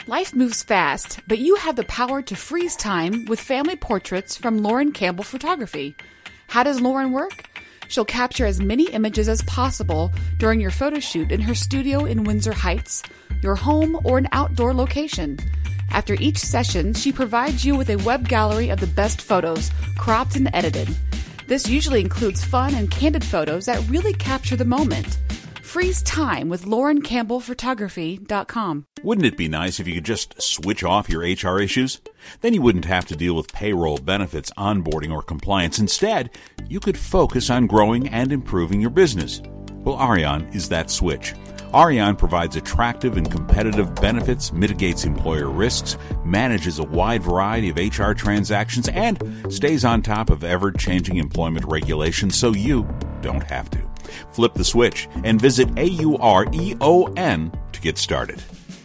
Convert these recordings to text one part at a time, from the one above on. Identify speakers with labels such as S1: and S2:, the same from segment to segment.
S1: Life moves fast, but you have the power to freeze time with family portraits from Lauren Campbell Photography. How does Lauren work? She'll capture as many images as possible during your photo shoot in her studio in Windsor Heights, your home, or an outdoor location. After each session, she provides you with a web gallery of the best photos, cropped and edited. This usually includes fun and candid photos that really capture the moment. Freeze time with LaurenCampbellPhotography.com.
S2: Wouldn't it be nice if you could just switch off your HR issues? Then you wouldn't have to deal with payroll, benefits, onboarding, or compliance. Instead, you could focus on growing and improving your business. Well, Ariane is that switch. Ariane provides attractive and competitive benefits, mitigates employer risks, manages a wide variety of HR transactions, and stays on top of ever-changing employment regulations so you don't have to. Flip the switch and visit AUREON to get started.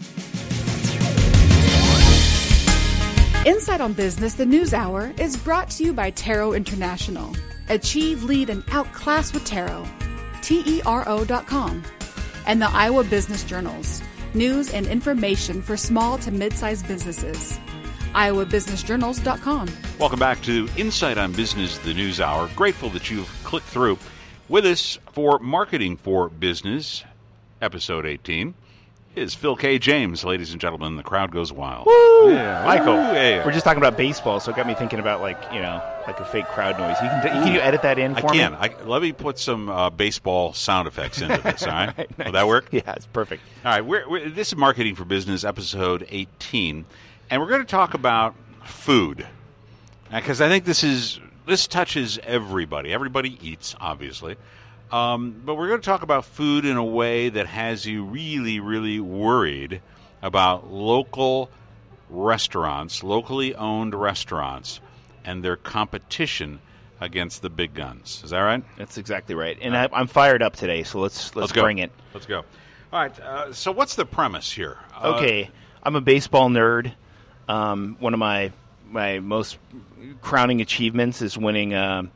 S1: Insight on Business, the News Hour, is brought to you by Tarot International. Achieve, lead, and outclass with Tarot. TERO.com. And the Iowa Business Journals. News and information for small to mid-sized businesses. IowaBusinessJournals.com.
S2: Welcome back to Insight on Business, the News Hour. Grateful that you've clicked through with us for Marketing for Business, episode 18. Is Phil K. James, ladies and gentlemen. The crowd goes wild.
S3: Woo! Yeah, Michael,
S2: yeah.
S3: We're just talking about baseball, so it got me thinking about like a fake crowd noise. Can you edit that in for me?
S2: I can. Let me put some baseball sound effects into this. All right,
S3: right, nice.
S2: Will that work?
S3: Yeah, it's perfect.
S2: All right, this is Marketing for Business, episode 18, and we're going to talk about food because I think this touches everybody. Everybody eats, obviously. But we're going to talk about food in a way that has you really, really worried about local restaurants, locally owned restaurants, and their competition against the big guns. Is that right?
S3: That's exactly right. And I'm fired up today, so let's bring it.
S2: Let's go. All right. So what's the premise here?
S3: Okay. I'm a baseball nerd. One of my most crowning achievements is winning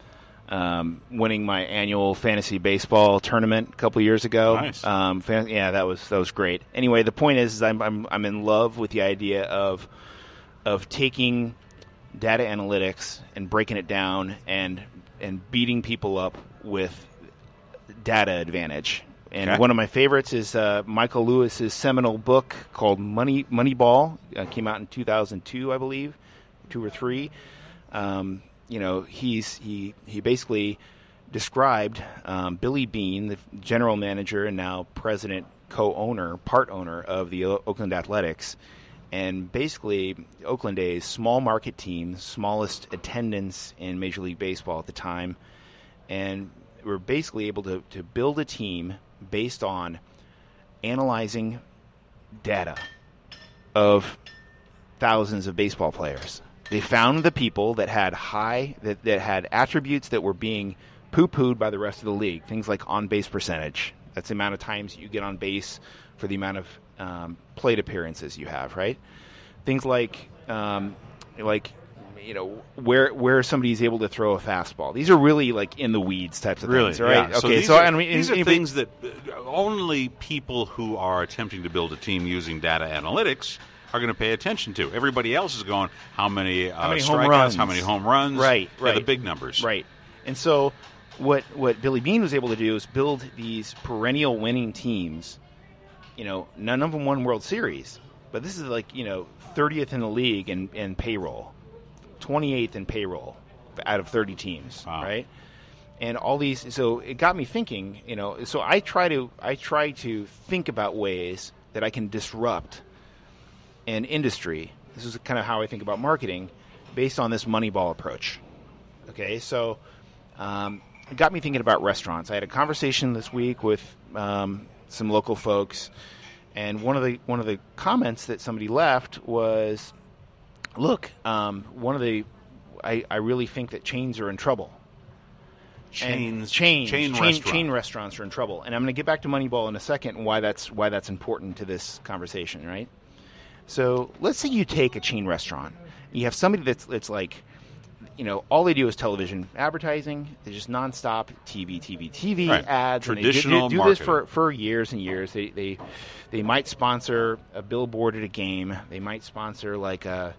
S3: my annual fantasy baseball tournament a couple years ago.
S2: Nice.
S3: That was great. Anyway, the point is I'm in love with the idea of taking data analytics and breaking it down and beating people up with data advantage. And
S2: okay.
S3: One of my favorites is Michael Lewis's seminal book called Moneyball. Came out in 2002, I believe, 2 or 3. He basically described Billy Beane, the general manager and now president, part owner of the Oakland Athletics, and basically Oakland A's small market team, smallest attendance in Major League Baseball at the time, and we're basically able to build a team based on analyzing data of thousands of baseball players. They found the people that had that had attributes that were being poo-pooed by the rest of the league. Things like on-base percentage. That's the amount of times you get on base for the amount of plate appearances you have, right? Things like where somebody's able to throw a fastball. These are really like in the weeds types of things, right?
S2: Yeah.
S3: Okay,
S2: these are things that only people who are attempting to build a team using data analytics are going to pay attention to. Everybody else is going, how many strikeouts,
S3: home runs,
S2: how many home runs,
S3: right,
S2: the big numbers,
S3: right. And so what Billy Beane was able to do is build these perennial winning teams. None of them won World Series, but this is like 30th in the league in payroll, 28th in payroll out of 30 teams,
S2: wow.
S3: Right? And all these, so it got me thinking. So I try to think about ways that I can disrupt an industry. This is kind of how I think about marketing, based on this Moneyball approach. Okay, so it got me thinking about restaurants. I had a conversation this week with some local folks, and one of the comments that somebody left was, "Look, I really think that chains are in trouble. Chain restaurants are in trouble." And I'm going to get back to Moneyball in a second and why that's important to this conversation, right? So let's say you take a chain restaurant. You have somebody that's like, all they do is television advertising. They're just nonstop TV
S2: Right.
S3: ads.
S2: Traditional
S3: and they do this for years and years. They might sponsor a billboard at a game. They might sponsor like a,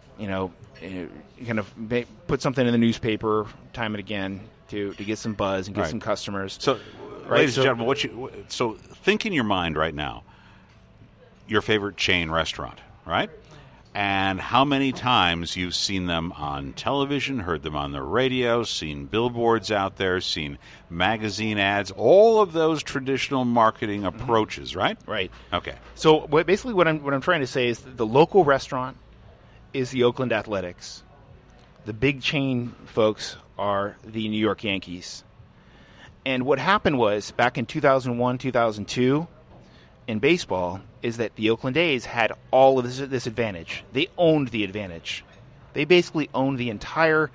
S3: kind of put something in the newspaper time and again to get some buzz and get some customers.
S2: So, ladies and gentlemen, so think in your mind right now your favorite chain restaurant, right? And how many times you've seen them on television, heard them on the radio, seen billboards out there, seen magazine ads, all of those traditional marketing approaches, right?
S3: Right.
S2: Okay.
S3: So basically what I'm trying to say is that the local restaurant is the Oakland Athletics. The big chain folks are the New York Yankees. And what happened was, back in 2001, 2002, in baseball, is that the Oakland A's had all of this advantage. They owned the advantage. They basically owned the entire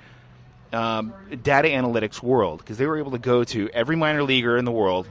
S3: data analytics world, because they were able to go to every minor leaguer in the world,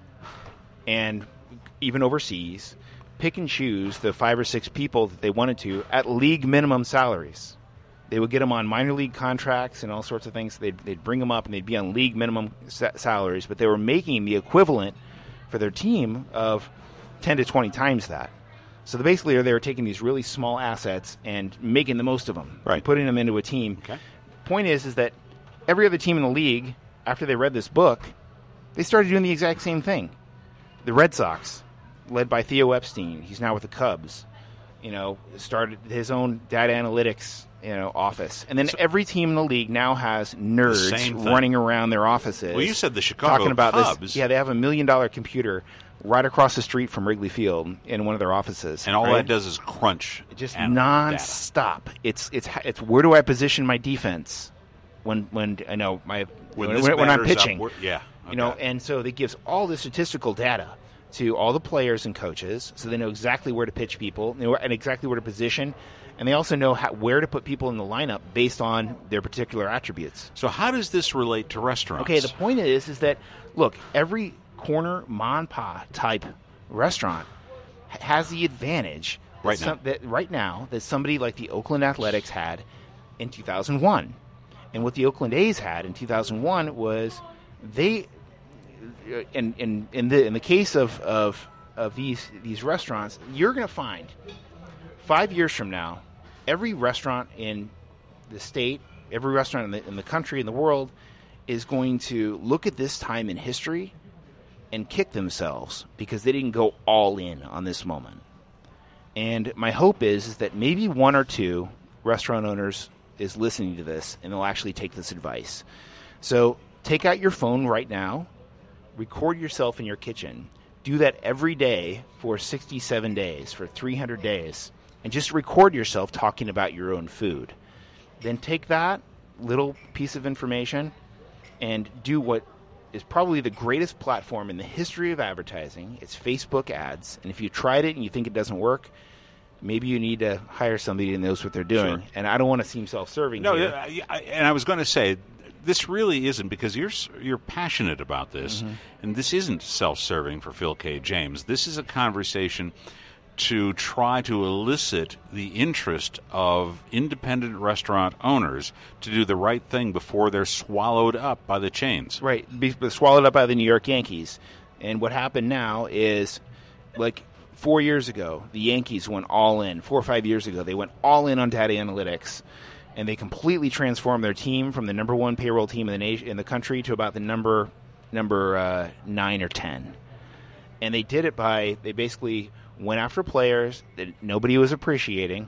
S3: and even overseas, pick and choose the 5 or 6 people that they wanted to at league minimum salaries. They would get them on minor league contracts and all sorts of things. They'd bring them up, and they'd be on league minimum salaries, but they were making the equivalent for their team of 10 to 20 times that. So basically they were taking these really small assets and making the most of them,
S2: right,
S3: putting them into a team.
S2: Okay.
S3: Point is that every other team in the league, after they read this book, they started doing the exact same thing. The Red Sox, led by Theo Epstein, he's now with the Cubs, started his own data analytics office. And then every team in the league now has nerds running around their offices.
S2: Well, you said the Chicago
S3: talking about
S2: Cubs.
S3: This. Yeah, they have $1 million computer right across the street from Wrigley Field in one of their offices.
S2: And all that does is crunch.
S3: Just nonstop. It's where do I position my defense when I know when I'm pitching. And so it gives all the statistical data to all the players and coaches, so they know exactly where to pitch people and exactly where to position, and they also know where to put people in the lineup based on their particular attributes.
S2: So how does this relate to restaurants?
S3: Okay, the point is that, look, every corner mon pa type restaurant has the advantage right now that somebody like the Oakland Athletics had in 2001. And what the Oakland A's had in 2001 was they, in the case of these restaurants, you're going to find 5 years from now, every restaurant in the state, every restaurant in the country, in the world, is going to look at this time in history and kick themselves because they didn't go all in on this moment. And my hope is that maybe 1 or 2 restaurant owners is listening to this and they'll actually take this advice. So take out your phone right now, record yourself in your kitchen, do that every day for 67 days, for 300 days, and just record yourself talking about your own food. Then take that little piece of information and do what is probably the greatest platform in the history of advertising. It's Facebook ads. And if you tried it and you think it doesn't work, maybe you need to hire somebody that knows what they're doing. Sure. And I don't want to seem self-serving here.
S2: And I was going to say, this really isn't, because you're passionate about this, and this isn't self-serving for Phil K. James. This is a conversation to try to elicit the interest of independent restaurant owners to do the right thing before they're swallowed up by the chains.
S3: Right, be swallowed up by the New York Yankees. And what happened now is, like 4 years ago, the Yankees went all in. 4 or 5 years ago, they went all in on data analytics, and they completely transformed their team from the number 1 payroll team in the country to about the number 9 or 10. And they did it by, they basically went after players that nobody was appreciating,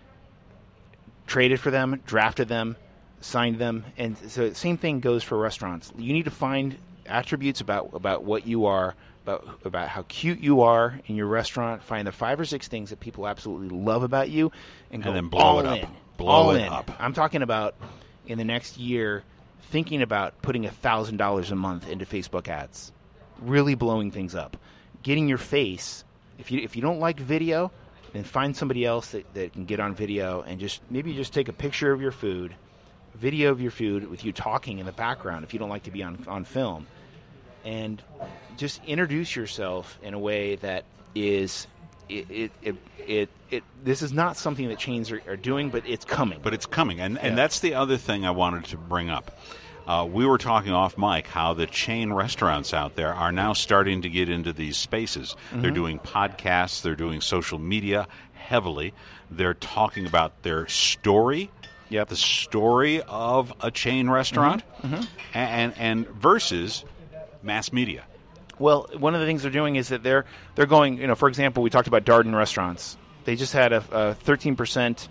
S3: traded for them, drafted them, signed them. And so the same thing goes for restaurants. You need to find attributes about what you are, about how cute you are in your restaurant. Find the 5 or 6 things that people absolutely love about you, and
S2: then
S3: blow
S2: all
S3: it
S2: in.
S3: up.
S2: Blow it up.
S3: I'm talking about in the next year, thinking about putting $1,000 a month into Facebook ads, really blowing things up, getting your face. If you don't like video, then find somebody else that can get on video and just take a picture of your food, video of your food with you talking in the background if you don't like to be on film, and just introduce yourself in a way that is this is not something that chains are doing, but it's coming.
S2: But it's coming, and that's the other thing I wanted to bring up. We were talking off mic how the chain restaurants out there are now starting to get into these spaces. Mm-hmm. They're doing podcasts. They're doing social media heavily. They're talking about their story, the story of a chain restaurant, and versus mass media.
S3: Well, one of the things they're doing is that they're going. For example, we talked about Darden restaurants. They just had a 13%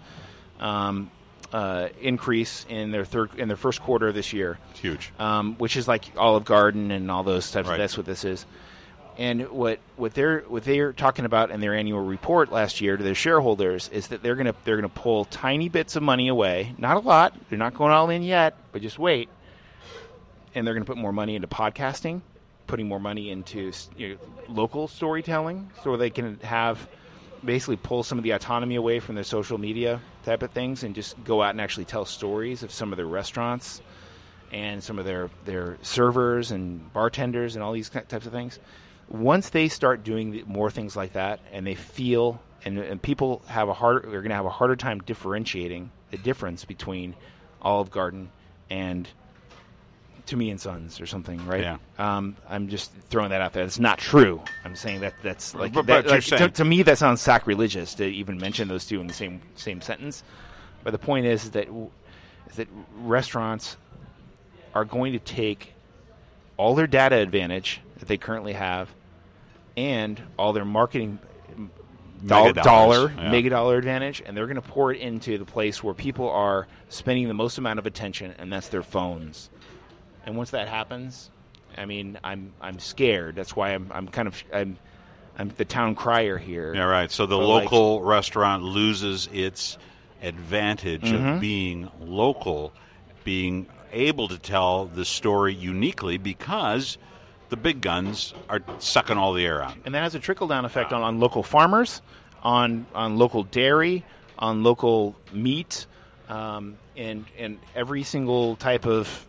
S3: increase in their first quarter of this year.
S2: It's huge.
S3: Which is like Olive Garden and all those types. Right. That's what this is. And what they're talking about in their annual report last year to their shareholders is that they're gonna pull tiny bits of money away. Not a lot. They're not going all in yet, but just wait. And they're going to put more money into podcasting, putting more money into local storytelling, so they can basically pull some of the autonomy away from their social media type of things and just go out and actually tell stories of some of their restaurants and some of their servers and bartenders and all these types of things. Once they start doing more things like that, and they feel and people are going to have a harder time differentiating the difference between Olive Garden and To Me and Sons or something, right?
S2: Yeah.
S3: I'm just throwing that out there. It's not true. I'm saying that's like,
S2: but you're saying,
S3: to me that sounds sacrilegious to even mention those two in the same sentence. But the point is that restaurants are going to take all their data advantage that they currently have and all their marketing mega dollar advantage, and they're going to pour it into the place where people are spending the most amount of attention, and that's their phones. And once that happens, I mean, I'm scared. That's why I'm the town crier here.
S2: Yeah, right. So the local restaurant loses its advantage of being local, being able to tell the story uniquely because the big guns are sucking all the air out.
S3: And that has a trickle-down effect on local farmers, on local dairy, on local meat, and every single type of,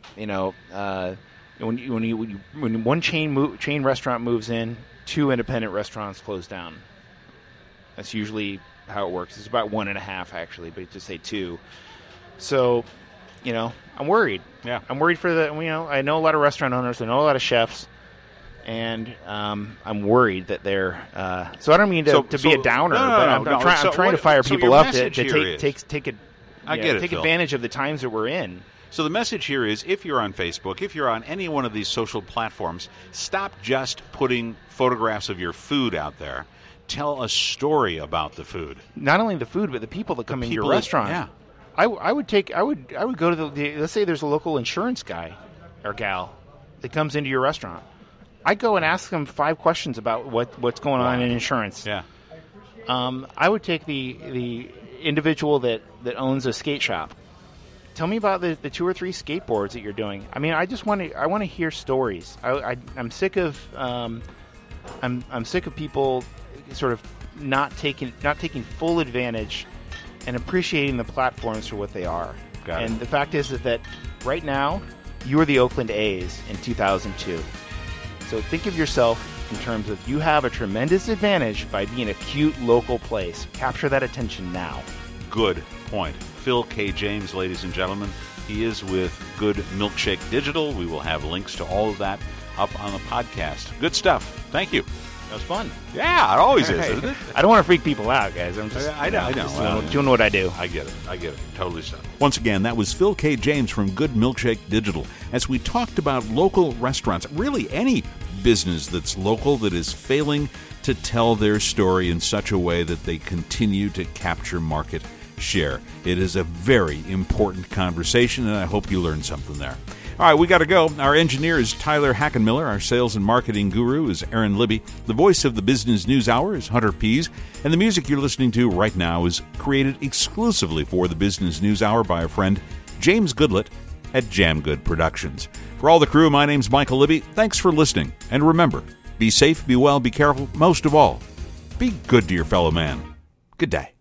S3: when one chain restaurant moves in, two independent restaurants close down. That's usually how it works. It's about 1.5 actually, but just say 2. So, I'm worried.
S2: Yeah,
S3: I'm worried for I know a lot of restaurant owners. I know a lot of chefs. And I'm worried that they're. So I don't mean to be a downer, but I'm trying to fire people up to take advantage of the times that we're in.
S2: So the message here is, if you're on Facebook, if you're on any one of these social platforms, stop just putting photographs of your food out there. Tell a story about the food.
S3: Not only the food, but the people that come into your restaurant.
S2: Yeah,
S3: I would go to the. Let's say there's a local insurance guy or gal that comes into your restaurant. I go and ask them 5 questions about what's going on in insurance.
S2: Yeah.
S3: I would take the individual that owns a skate shop. Tell me about the 2 or 3 skateboards that you're doing. I mean, I want to hear stories. I'm sick of I'm sick of people sort of not taking full advantage and appreciating the platforms for what they are.
S2: Got it.
S3: And the fact is that right now you are the Oakland A's in 2002. So think of yourself in terms of you have a tremendous advantage by being a cute local place. Capture that attention now.
S2: Good point. Phil K. James, ladies and gentlemen. He is with Good Milkshake Digital. We will have links to all of that up on the podcast. Good stuff. Thank you.
S3: That was fun.
S2: Yeah, it always is, isn't it?
S3: I don't want to freak people out, guys. I'm just
S2: I know.
S3: Doing what I do.
S2: I get it. Totally so. Once again, that was Phil K. James from Good Milkshake Digital as we talked about local restaurants, really any business that's local that is failing to tell their story in such a way that they continue to capture market share. It is a very important conversation, and I hope you learned something there. All right, we got to go. Our engineer is Tyler Hackenmiller. Our sales and marketing guru is Aaron Libby. The voice of the Business News Hour is Hunter Pease. And the music you're listening to right now is created exclusively for the Business News Hour by our friend James Goodlett at Jamgood Productions. For all the crew, my name's Michael Libby. Thanks for listening. And remember, be safe, be well, be careful. Most of all, be good to your fellow man. Good day.